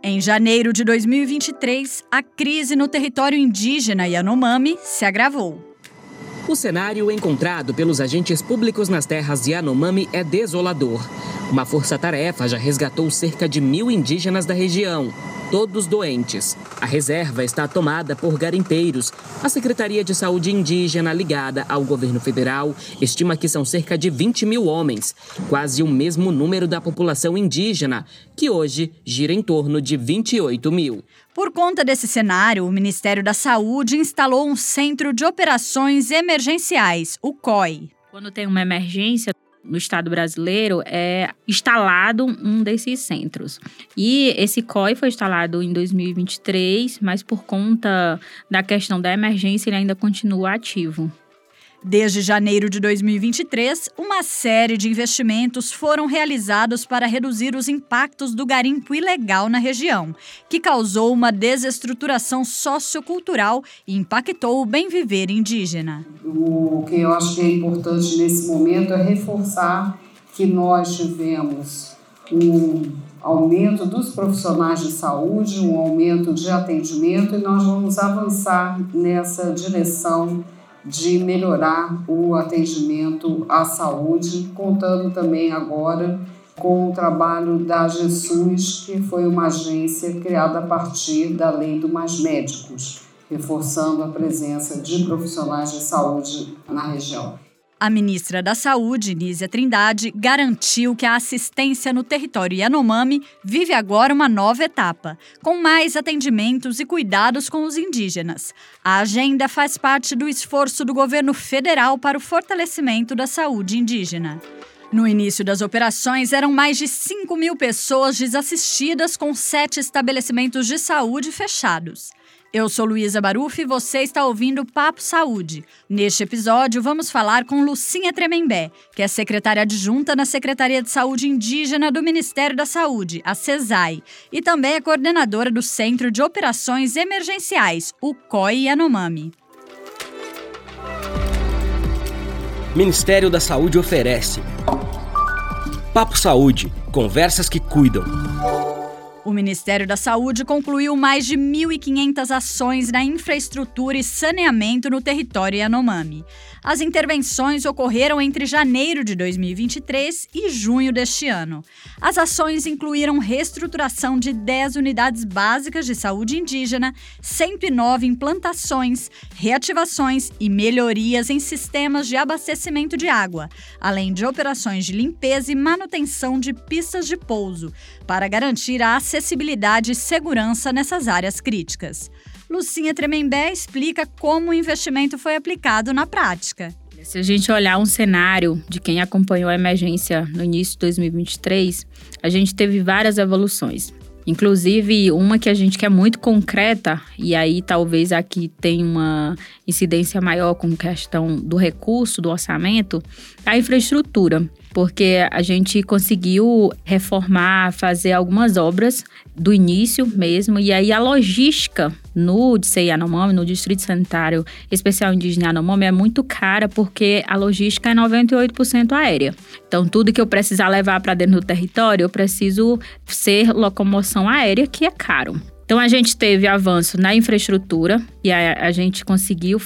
Em janeiro de 2023, a crise no território indígena Yanomami se agravou. O cenário encontrado pelos agentes públicos nas terras Yanomami é desolador. Uma força-tarefa já resgatou cerca de 1.000 indígenas da região, todos doentes. A reserva está tomada por garimpeiros. A Secretaria de Saúde Indígena, ligada ao governo federal, estima que são cerca de 20.000 homens, quase o mesmo número da população indígena, que hoje gira em torno de 28.000. Por conta desse cenário, o Ministério da Saúde instalou um Centro de Operações Emergenciais, o COI. Quando tem uma emergência no estado brasileiro, é instalado um desses centros. E esse COI foi instalado em 2023, mas por conta da questão da emergência, ele ainda continua ativo. Desde janeiro de 2023, uma série de investimentos foram realizados para reduzir os impactos do garimpo ilegal na região, que causou uma desestruturação sociocultural e impactou o bem-viver indígena. O que eu acho que é importante nesse momento é reforçar que nós tivemos um aumento dos profissionais de saúde, um aumento de atendimento, e nós vamos avançar nessa direção de melhorar o atendimento à saúde, contando também agora com o trabalho da GESUS, que foi uma agência criada a partir da Lei do Mais Médicos, reforçando a presença de profissionais de saúde na região. A ministra da Saúde, Nízia Trindade, garantiu que a assistência no território Yanomami vive agora uma nova etapa, com mais atendimentos e cuidados com os indígenas. A agenda faz parte do esforço do governo federal para o fortalecimento da saúde indígena. No início das operações, eram mais de 5.000 pessoas desassistidas, com 7 estabelecimentos de saúde fechados. Eu sou Luísa Baruffi e você está ouvindo Papo Saúde. Neste episódio, vamos falar com Lucinha Tremembé, que é secretária adjunta na Secretaria de Saúde Indígena do Ministério da Saúde, a CESAI, e também é coordenadora do Centro de Operações Emergenciais, o COI Yanomami. Ministério da Saúde oferece Papo Saúde, conversas que cuidam. O Ministério da Saúde concluiu mais de 1.500 ações na infraestrutura e saneamento no território Yanomami. As intervenções ocorreram entre janeiro de 2023 e junho deste ano. As ações incluíram reestruturação de 10 unidades básicas de saúde indígena, 109 implantações, reativações e melhorias em sistemas de abastecimento de água, além de operações de limpeza e manutenção de pistas de pouso, para garantir a acessibilidade e segurança nessas áreas críticas. Lucinha Tremembé explica como o investimento foi aplicado na prática. Se a gente olhar um cenário de quem acompanhou a emergência no início de 2023, a gente teve várias evoluções. Inclusive, uma que a gente quer muito concreta, e aí talvez aqui tenha uma incidência maior com questão do recurso, do orçamento, a infraestrutura. Porque a gente conseguiu reformar, fazer algumas obras do início mesmo, e aí a logística no DCI Yanomami, no Distrito Sanitário Especial Indígena Yanomami, é muito cara, porque a logística é 98% aérea. Então, tudo que eu precisar levar para dentro do território, eu preciso ser locomoção aérea, que é caro. Então, a gente teve avanço na infraestrutura, e a gente conseguiu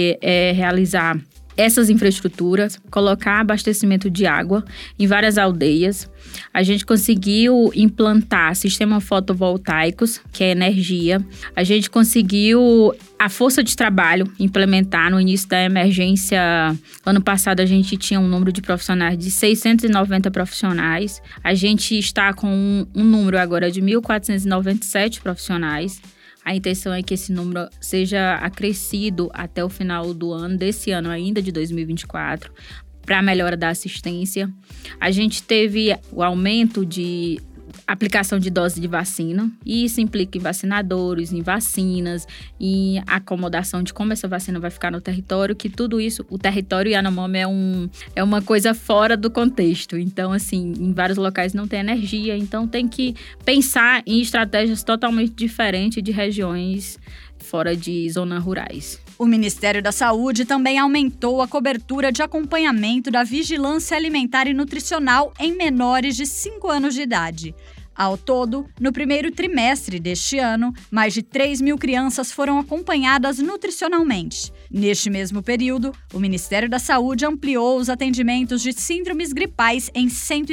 realizar essas infraestruturas, colocar abastecimento de água em várias aldeias. A gente conseguiu implantar sistemas fotovoltaicos, que é energia. A gente conseguiu a força de trabalho implementar no início da emergência. Ano passado a gente tinha um número de profissionais de 690 profissionais. A gente está com um número agora de 1.497 profissionais. A intenção é que esse número seja acrescido até o final do ano, desse ano ainda, de 2024, para a melhora da assistência. A gente teve o aumento de aplicação de doses de vacina, e isso implica em vacinadores, em vacinas, em acomodação de como essa vacina vai ficar no território, que tudo isso, o território Yanomami é uma coisa fora do contexto. Então, assim, em vários locais não tem energia, então tem que pensar em estratégias totalmente diferentes de regiões fora de zonas rurais. O Ministério da Saúde também aumentou a cobertura de acompanhamento da vigilância alimentar e nutricional em menores de 5 anos de idade. Ao todo, no primeiro trimestre deste ano, mais de 3 mil crianças foram acompanhadas nutricionalmente. Neste mesmo período, o Ministério da Saúde ampliou os atendimentos de síndromes gripais em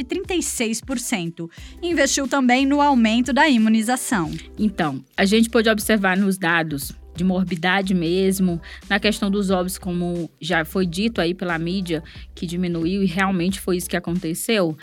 136% e investiu também no aumento da imunização. Então, a gente pôde observar nos dados de morbidade mesmo, na questão dos óbitos, como já foi dito aí pela mídia, que diminuiu e realmente foi isso que aconteceu,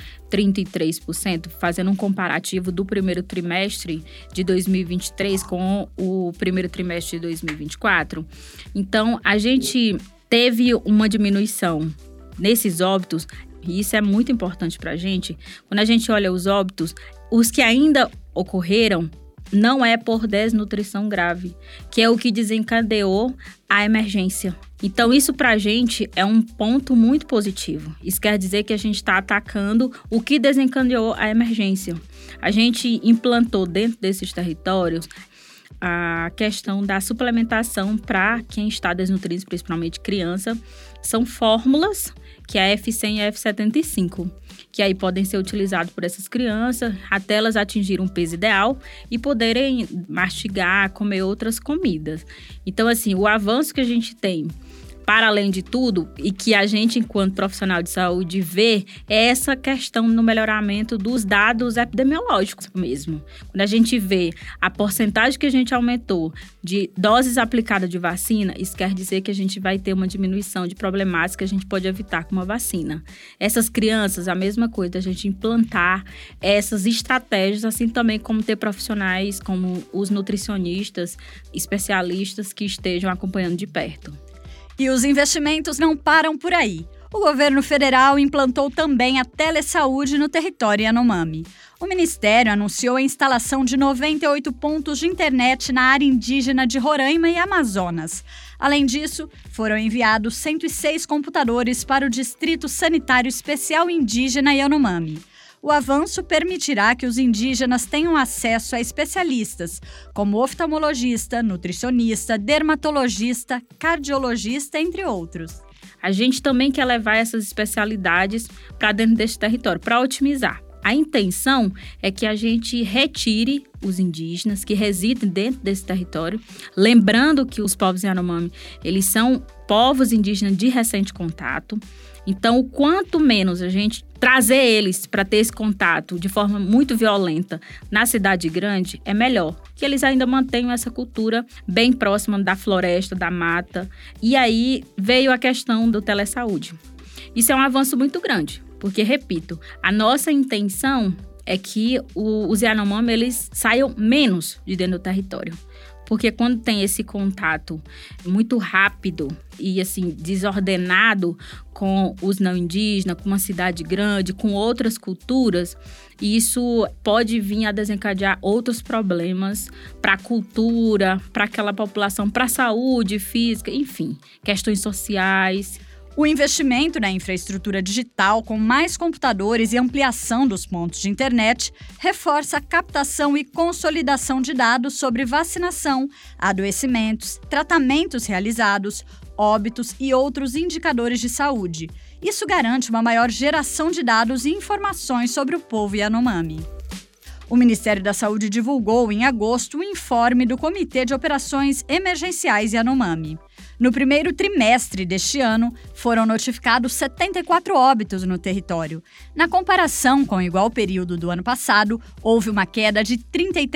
33%, fazendo um comparativo do primeiro trimestre de 2023 com o primeiro trimestre de 2024. Então, a gente teve uma diminuição nesses óbitos, e isso é muito importante para a gente. Quando a gente olha os óbitos, os que ainda ocorreram, não é por desnutrição grave, que é o que desencadeou a emergência. Então, isso pra gente é um ponto muito positivo. Isso quer dizer que a gente está atacando o que desencadeou a emergência. A gente implantou dentro desses territórios a questão da suplementação para quem está desnutrido, principalmente criança. São fórmulas, que é a F100 e a F75, que aí podem ser utilizados por essas crianças até elas atingirem um peso ideal e poderem mastigar, comer outras comidas. Então, assim, o avanço que a gente tem, para além de tudo, e que a gente, enquanto profissional de saúde, vê, é essa questão no melhoramento dos dados epidemiológicos mesmo. Quando a gente vê a porcentagem que a gente aumentou de doses aplicadas de vacina, isso quer dizer que a gente vai ter uma diminuição de problemáticas que a gente pode evitar com uma vacina. Essas crianças, a mesma coisa, a gente implantar essas estratégias, assim também como ter profissionais como os nutricionistas, especialistas que estejam acompanhando de perto. E os investimentos não param por aí. O governo federal implantou também a telesaúde no território Yanomami. O Ministério anunciou a instalação de 98 pontos de internet na área indígena de Roraima e Amazonas. Além disso, foram enviados 106 computadores para o Distrito Sanitário Especial Indígena Yanomami. O avanço permitirá que os indígenas tenham acesso a especialistas, como oftalmologista, nutricionista, dermatologista, cardiologista, entre outros. A gente também quer levar essas especialidades para dentro desse território, para otimizar. A intenção é que a gente retire os indígenas que residem dentro desse território, lembrando que os povos Yanomami, eles são povos indígenas de recente contato. Então, o quanto menos a gente trazer eles para ter esse contato de forma muito violenta na cidade grande, é melhor. Que eles ainda mantenham essa cultura bem próxima da floresta, da mata. E aí veio a questão do telesaúde. Isso é um avanço muito grande, porque, repito, a nossa intenção é que os Yanomami, eles saiam menos de dentro do território. Porque quando tem esse contato muito rápido e assim desordenado com os não indígenas, com uma cidade grande, com outras culturas, isso pode vir a desencadear outros problemas para a cultura, para aquela população, para a saúde física, enfim, questões sociais. O investimento na infraestrutura digital, com mais computadores e ampliação dos pontos de internet, reforça a captação e consolidação de dados sobre vacinação, adoecimentos, tratamentos realizados, óbitos e outros indicadores de saúde. Isso garante uma maior geração de dados e informações sobre o povo Yanomami. O Ministério da Saúde divulgou, em agosto, o informe do Comitê de Operações Emergenciais Yanomami. No primeiro trimestre deste ano, foram notificados 74 óbitos no território. Na comparação com o igual período do ano passado, houve uma queda de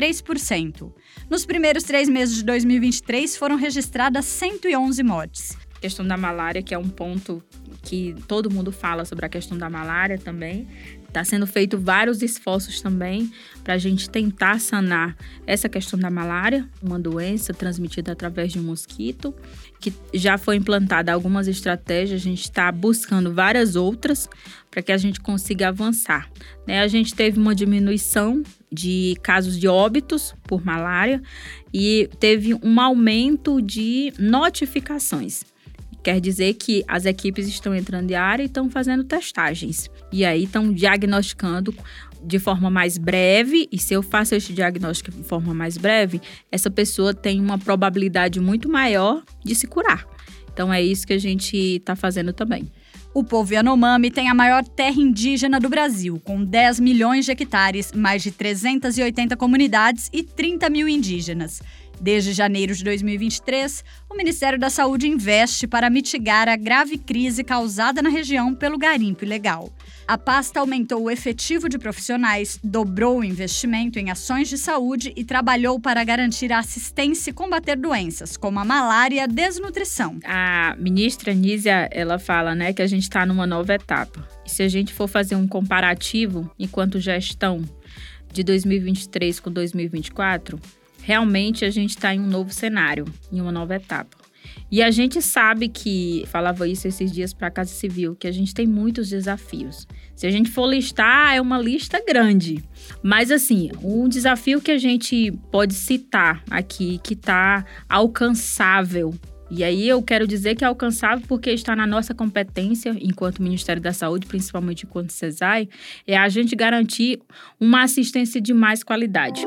33%. Nos primeiros 3 meses de 2023, foram registradas 111 mortes. A questão da malária, que é um ponto que todo mundo fala sobre a questão da malária também. Está sendo feito vários esforços também para a gente tentar sanar essa questão da malária, uma doença transmitida através de um mosquito, que já foi implantada algumas estratégias, a gente está buscando várias outras para que a gente consiga avançar. A gente teve uma diminuição de casos de óbitos por malária e teve um aumento de notificações. Quer dizer que as equipes estão entrando em área e estão fazendo testagens. E aí estão diagnosticando de forma mais breve. E se eu faço esse diagnóstico de forma mais breve, essa pessoa tem uma probabilidade muito maior de se curar. Então é isso que a gente está fazendo também. O povo Yanomami tem a maior terra indígena do Brasil, com 10 milhões de hectares, mais de 380 comunidades e 30 mil indígenas. Desde janeiro de 2023, o Ministério da Saúde investe para mitigar a grave crise causada na região pelo garimpo ilegal. A pasta aumentou o efetivo de profissionais, dobrou o investimento em ações de saúde e trabalhou para garantir a assistência e combater doenças, como a malária e a desnutrição. A ministra Nízia, ela fala, que a gente está numa nova etapa. E se a gente for fazer um comparativo enquanto gestão de 2023 com 2024, realmente a gente está em um novo cenário, em uma nova etapa. E a gente sabe que, falava isso esses dias para a Casa Civil, que a gente tem muitos desafios. Se a gente for listar, é uma lista grande. Mas, assim, um desafio que a gente pode citar aqui, que está alcançável, e aí eu quero dizer que é alcançável porque está na nossa competência, enquanto Ministério da Saúde, principalmente enquanto CESAI, é a gente garantir uma assistência de mais qualidade.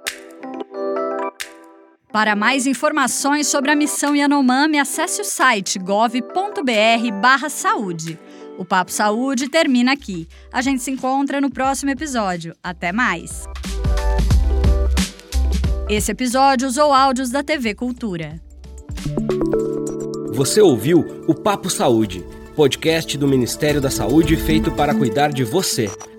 Para mais informações sobre a missão Yanomami, acesse o site gov.br/saúde. O Papo Saúde termina aqui. A gente se encontra no próximo episódio. Até mais! Esse episódio usou áudios da TV Cultura. Você ouviu o Papo Saúde, podcast do Ministério da Saúde feito para cuidar de você.